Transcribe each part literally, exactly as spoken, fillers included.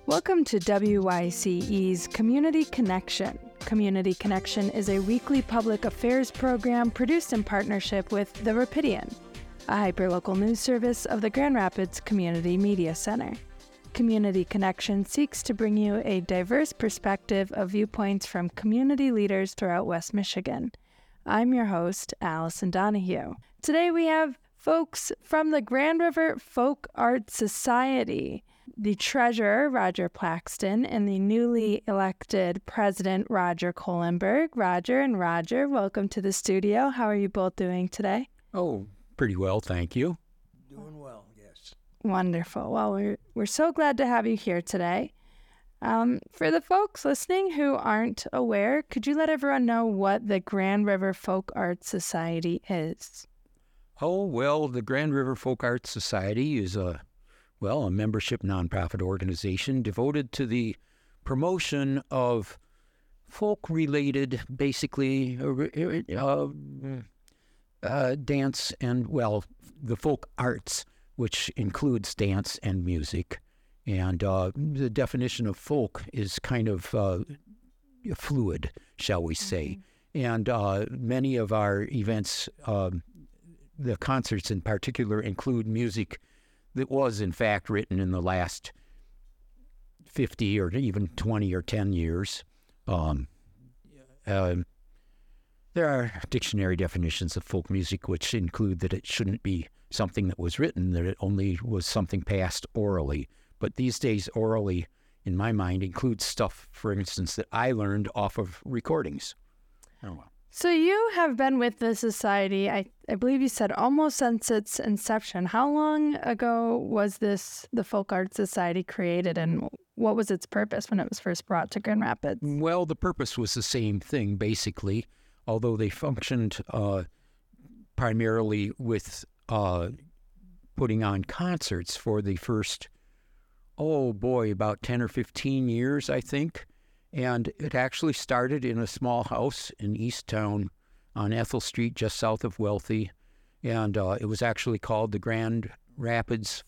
Welcome to W Y C E's Community Connection. Community Connection is a weekly public affairs program produced in partnership with The Rapidian, a hyperlocal news service of the Grand Rapids Community Media Center. Community Connection seeks to bring you a diverse perspective of viewpoints from community leaders throughout West Michigan. I'm your host, Allison Donahue. Today we have folks from the Grand River Folk Art Society, the treasurer, Roger Plaxton, and the newly elected president, Roger Kohlenberg. Roger and Roger, welcome to the studio. How are you both doing today? Oh, pretty well, thank you. Doing well, yes. Wonderful. Well, we're, we're so glad to have you here today. Um, for the folks listening who aren't aware, could you let everyone know what the Grand River Folk Art Society is? Oh, well, the Grand River Folk Art Society is a Well, a membership nonprofit organization devoted to the promotion of folk-related, basically, uh, uh, dance and, well, the folk arts, which includes dance and music. And uh, the definition of folk is kind of uh, fluid, shall we say. Mm-hmm. And uh, many of our events, uh, the concerts in particular, include music that was, in fact, written in the last fifty or even twenty or ten years. Um, uh, there are dictionary definitions of folk music which include that it shouldn't be something that was written, that it only was something passed orally. But these days, orally, in my mind, includes stuff, for instance, that I learned off of recordings. Oh, well. So you have been with the society, I, I believe you said, almost since its inception. How long ago was this, the Folk Art Society, created, and what was its purpose when it was first brought to Grand Rapids? Well, the purpose was the same thing, basically, although they functioned uh, primarily with uh, putting on concerts for the first, oh boy, about ten or fifteen years, I think. And it actually started in a small house in East Town on Ethel Street, just south of Wealthy. And uh, it was actually called the Grand Rapids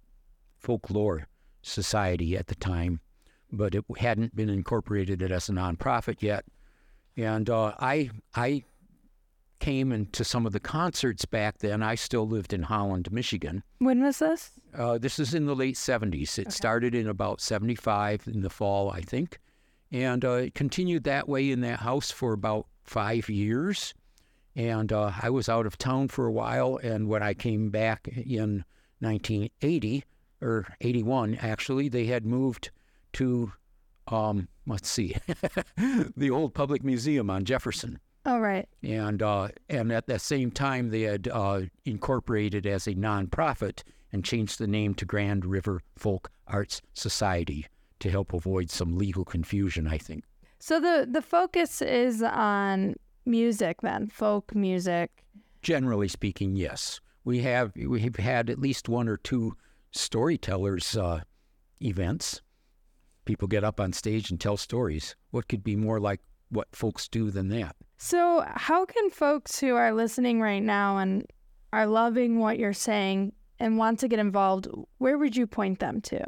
Folklore Society at the time, but it hadn't been incorporated as a nonprofit yet. And uh, I I came into some of the concerts back then. I still lived in Holland, Michigan. When was this? Uh, this is in the late seventies. It okay. started in about seventy-five in the fall, I think. And uh, it continued that way in that house for about five years. And uh, I was out of town for a while, and when I came back in nineteen eighty, or eighty-one actually, they had moved to, um, let's see, the old public museum on Jefferson. Oh, right. And, uh, and at the same time, they had uh, incorporated as a nonprofit and changed the name to Grand River Folk Arts Society, to help avoid some legal confusion, I think. So the, the focus is on music then, folk music? Generally speaking, yes. We have we've had at least one or two storytellers uh, events. People get up on stage and tell stories. What could be more like what folks do than that? So how can folks who are listening right now and are loving what you're saying and want to get involved, where would you point them to?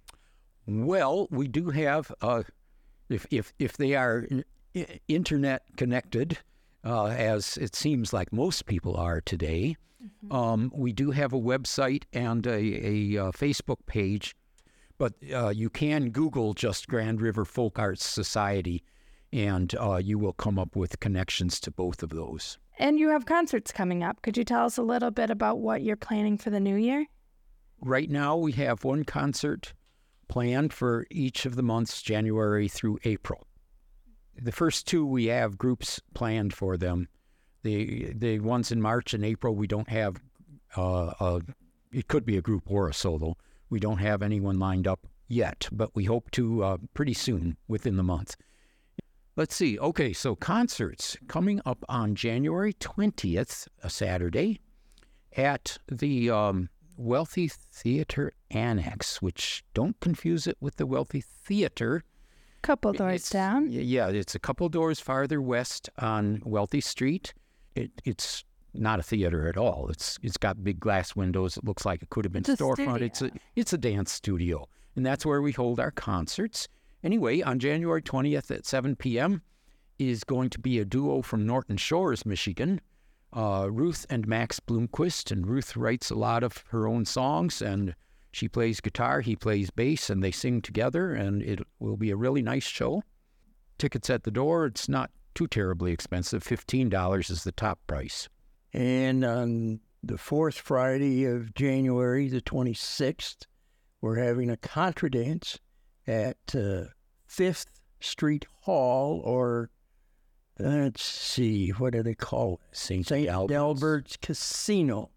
Well, we do have, uh, if if if they are I- internet connected, uh, as it seems like most people are today, mm-hmm. um, we do have a website and a, a, a Facebook page, but uh, you can Google just Grand River Folk Arts Society, and uh, you will come up with connections to both of those. And you have concerts coming up. Could you tell us a little bit about what you're planning for the new year? Right now, we have one concert planned for each of the months, January through April. The first two, we have groups planned for them. The the ones in March and April, we don't have, uh, a, it could be a group or a solo. We don't have anyone lined up yet, but we hope to uh, pretty soon, within the month. Let's see. Okay, so concerts coming up on January twentieth, a Saturday, at the um, Wealthy Theater Annex, which don't confuse it with the Wealthy Theater. Couple doors it's, down. Yeah, it's a couple doors farther west on Wealthy Street. It, it's not a theater at all. It's it's got big glass windows. It looks like it could have been it's storefront. A it's a it's a dance studio, and that's where we hold our concerts. Anyway, on January twentieth at seven p.m. is going to be a duo from Norton Shores, Michigan, uh, Ruth and Max Bloomquist, and Ruth writes a lot of her own songs, and she plays guitar, he plays bass, and they sing together, and it will be a really nice show. Tickets at the door, it's not too terribly expensive. fifteen dollars is the top price. And on the fourth Friday of January, the twenty-sixth, we're having a contra dance at uh, Fifth Street Hall, or let's see, what do they call it? Saint Saint Albert's. Albert's Casino.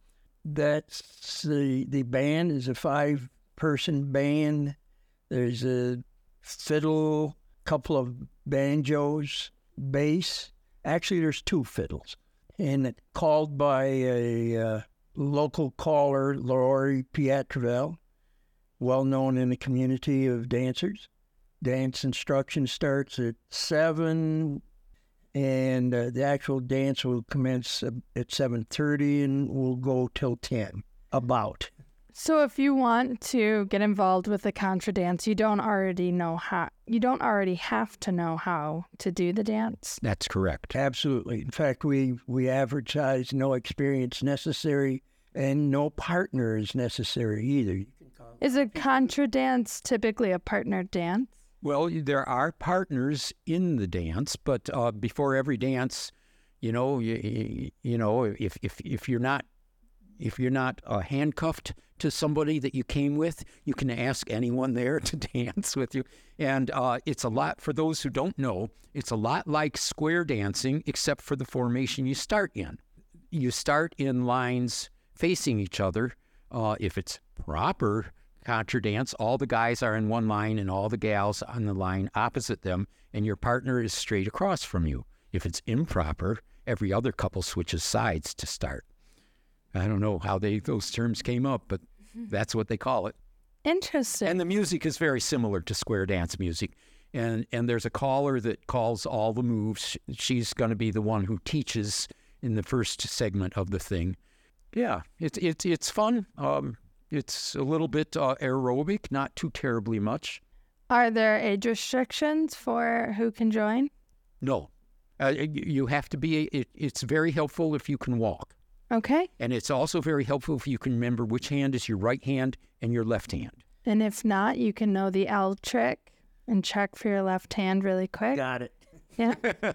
That's the the band is a five-person band. There's a fiddle, couple of banjos, bass. Actually, there's two fiddles. And it called by a uh, local caller, Lori Pietravel, well known in the community of dancers. Dance instruction starts at seven, and uh, the actual dance will commence at seven thirty and will go till ten, about. So if you want to get involved with the contra dance, you don't already know how, you don't already have to know how to do the dance? That's correct. Absolutely. In fact, we, we advertise no experience necessary and no partner is necessary either. Is a contra dance typically a partnered dance? Well, there are partners in the dance, but uh, before every dance, you know, you, you know, if if if you're not if you're not uh, handcuffed to somebody that you came with, you can ask anyone there to dance with you. And uh, it's a lot, for those who don't know, it's a lot like square dancing, except for the formation you start in. You start in lines facing each other. Uh, if it's proper contra dance, all the guys are in one line and all the gals on the line opposite them, and your partner is straight across from you. If it's improper, every other couple switches sides to start. I don't know how they those terms came up, but that's what they call it. Interesting. And the music is very similar to square dance music. And and there's a caller that calls all the moves. She's going to be the one who teaches in the first segment of the thing. Yeah, it's it's it's fun. Um, it's a little bit uh, aerobic, not too terribly much. Are there age restrictions for who can join? No, uh, you you have to be. It, it's very helpful if you can walk. Okay. And it's also very helpful if you can remember which hand is your right hand and your left hand. And if not, you can know the L trick and check for your left hand really quick. Got it. Yeah.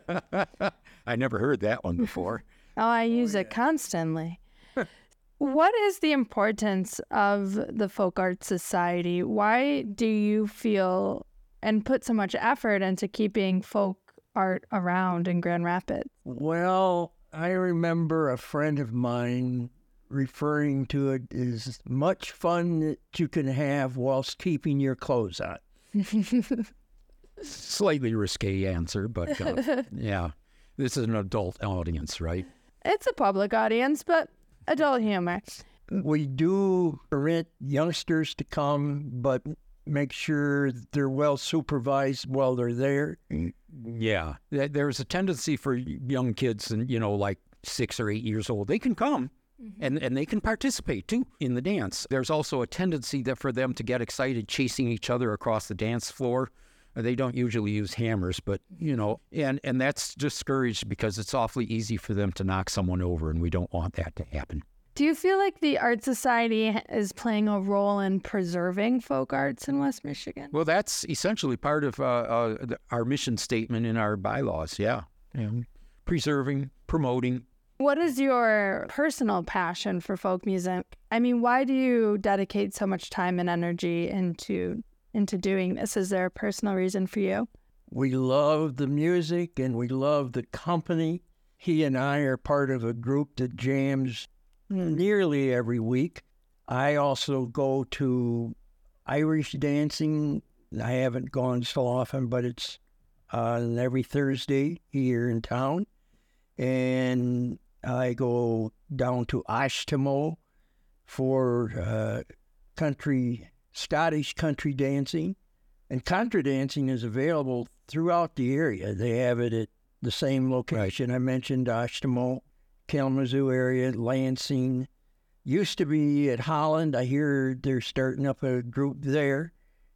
I never heard that one before. Oh, I use it constantly. What is the importance of the Folk Arts Society? Why do you feel and put so much effort into keeping folk art around in Grand Rapids? Well, I remember a friend of mine referring to it as much fun that you can have whilst keeping your clothes on. Slightly risque answer, but uh, yeah, this is an adult audience, right? It's a public audience, but adult humor. We do permit youngsters to come, but make sure they're well supervised while they're there. Yeah, there's a tendency for young kids, and you know, like six or eight years old, they can come mm-hmm. and, and they can participate too in the dance. There's also a tendency that for them to get excited chasing each other across the dance floor. They don't usually use hammers, but you know, and, and that's discouraged because it's awfully easy for them to knock someone over, and we don't want that to happen. Do you feel like the Art Society is playing a role in preserving folk arts in West Michigan? Well, that's essentially part of uh, uh, our mission statement in our bylaws, yeah. yeah. Preserving, promoting. What is your personal passion for folk music? I mean, why do you dedicate so much time and energy into into doing this? Is there a personal reason for you? We love the music and we love the company. He and I are part of a group that jams nearly every week. I also go to Irish dancing. I haven't gone so often, but it's on every Thursday here in town. And I go down to Ashtimo for uh, country, Scottish country dancing. And contra dancing is available throughout the area. They have it at the same location. Right. I mentioned Ashtimo, Kalamazoo area, Lansing. Used to be at Holland. I hear they're starting up a group there.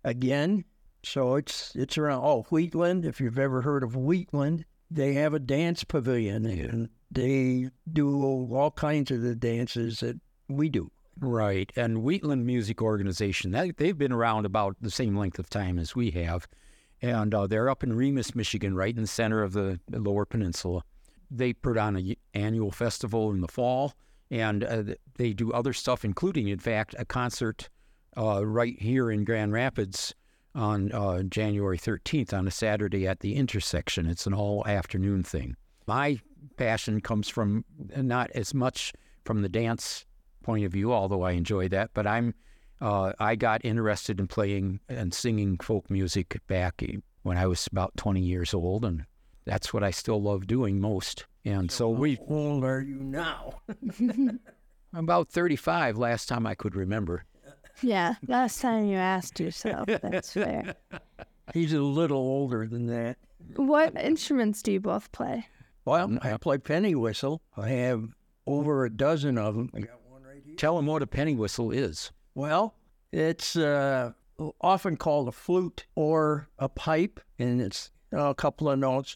again. So it's it's around, oh, Wheatland, if you've ever heard of Wheatland, they have a dance pavilion, and they do all kinds of the dances that we do. Right. And Wheatland Music Organization, that, they've been around about the same length of time as we have. And uh, they're up in Remus, Michigan, right in the center of the Lower Peninsula. They put on an annual festival in the fall, and uh, they do other stuff, including, in fact, a concert uh, right here in Grand Rapids on uh, January thirteenth on a Saturday at the intersection. It's an all-afternoon thing. My passion comes from not as much from the dance point of view, although I enjoy that, but I'm uh, I got interested in playing and singing folk music back when I was about twenty years old, and that's what I still love doing most. And so, so we... How old are you now? I'm about thirty-five, last time I could remember. Yeah, last time you asked yourself, that's fair. He's a little older than that. What instruments do you both play? Well, I play penny whistle. I have over a dozen of them. I got one right here. Tell them what a penny whistle is. Well, it's uh, often called a flute or a pipe, and it's uh, a couple of notes,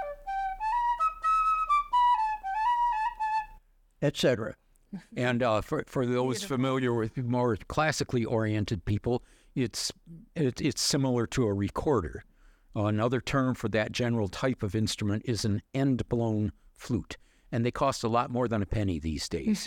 et cetera. And uh, for for those Beautiful. familiar with more classically oriented people, it's it, it's similar to a recorder. Uh, another term for that general type of instrument is an end-blown flute, and they cost a lot more than a penny these days.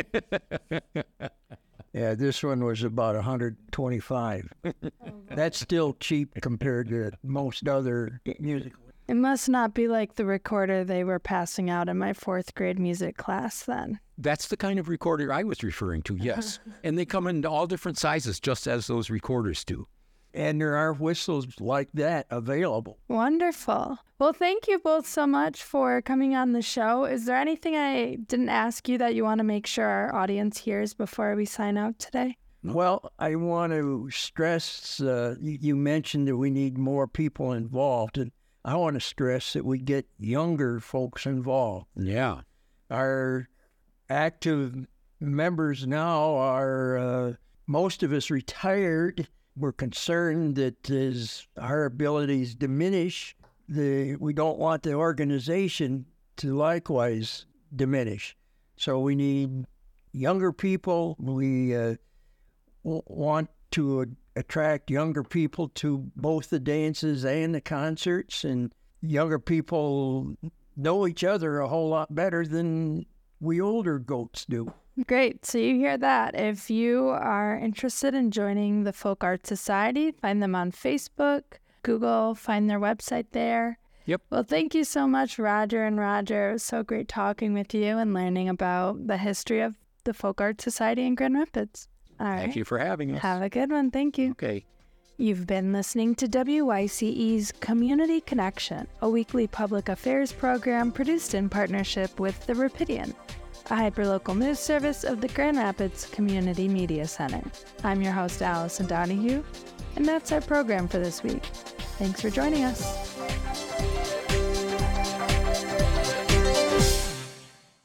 Yeah, this one was about one hundred twenty-five dollars. That's still cheap compared to most other musical. It must not be like the recorder they were passing out in my fourth grade music class then. That's the kind of recorder I was referring to, yes. And they come in all different sizes, just as those recorders do. And there are whistles like that available. Wonderful. Well, thank you both so much for coming on the show. Is there anything I didn't ask you that you want to make sure our audience hears before we sign out today? Well, I want to stress, uh, you mentioned that we need more people involved, and I want to stress that we get younger folks involved. Yeah. Our active members now are, uh, most of us retired. We're concerned that as our abilities diminish, the, we don't want the organization to likewise diminish. So we need younger people. We uh, want to uh, attract younger people to both the dances and the concerts, and younger people know each other a whole lot better than we older goats do. Great. So you hear that. If you are interested in joining the Folk Art Society, find them on Facebook, Google, find their website there. Yep. Well, thank you so much, Roger and Roger. It was so great talking with you and learning about the history of the Folk Art Society in Grand Rapids. All right. Thank you for having us. Have a good one. Thank you. Okay. You've been listening to W Y C E's Community Connection, a weekly public affairs program produced in partnership with the Rapidian, a hyperlocal news service of the Grand Rapids Community Media Center. I'm your host, Allison Donahue, and that's our program for this week. Thanks for joining us.